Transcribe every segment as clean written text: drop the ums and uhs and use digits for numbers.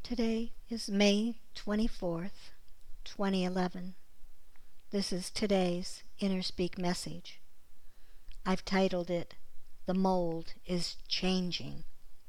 Today is May 24th, 2011. This is today's Inner Speak message. I've titled it, "The Mold is Changing."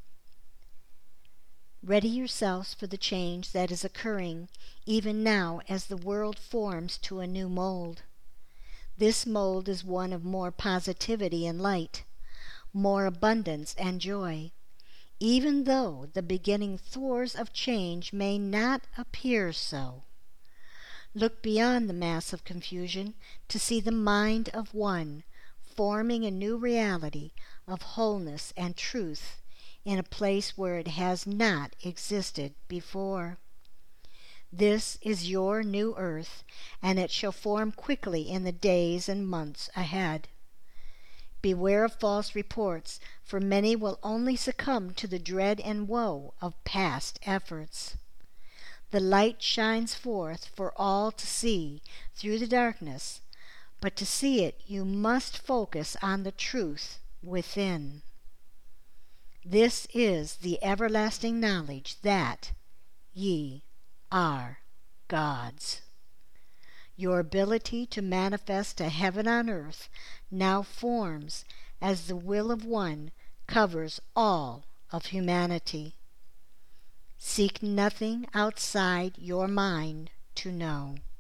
Ready yourselves for the change that is occurring even now as the world forms to a new mold. This mold is one of more positivity and light, more abundance and joy, even though the beginning throes of change may not appear so. Look beyond the mass of confusion to see the mind of one forming a new reality of wholeness and truth in a place where it has not existed before. This is your new earth, and it shall form quickly in the days and months ahead. Beware of false reports, for many will only succumb to the dread and woe of past efforts. The light shines forth for all to see through the darkness, but to see it you must focus on the truth within. This is the everlasting knowledge that ye are gods. Your ability to manifest a heaven on earth now forms as the will of one covers all of humanity. Seek nothing outside your mind to know.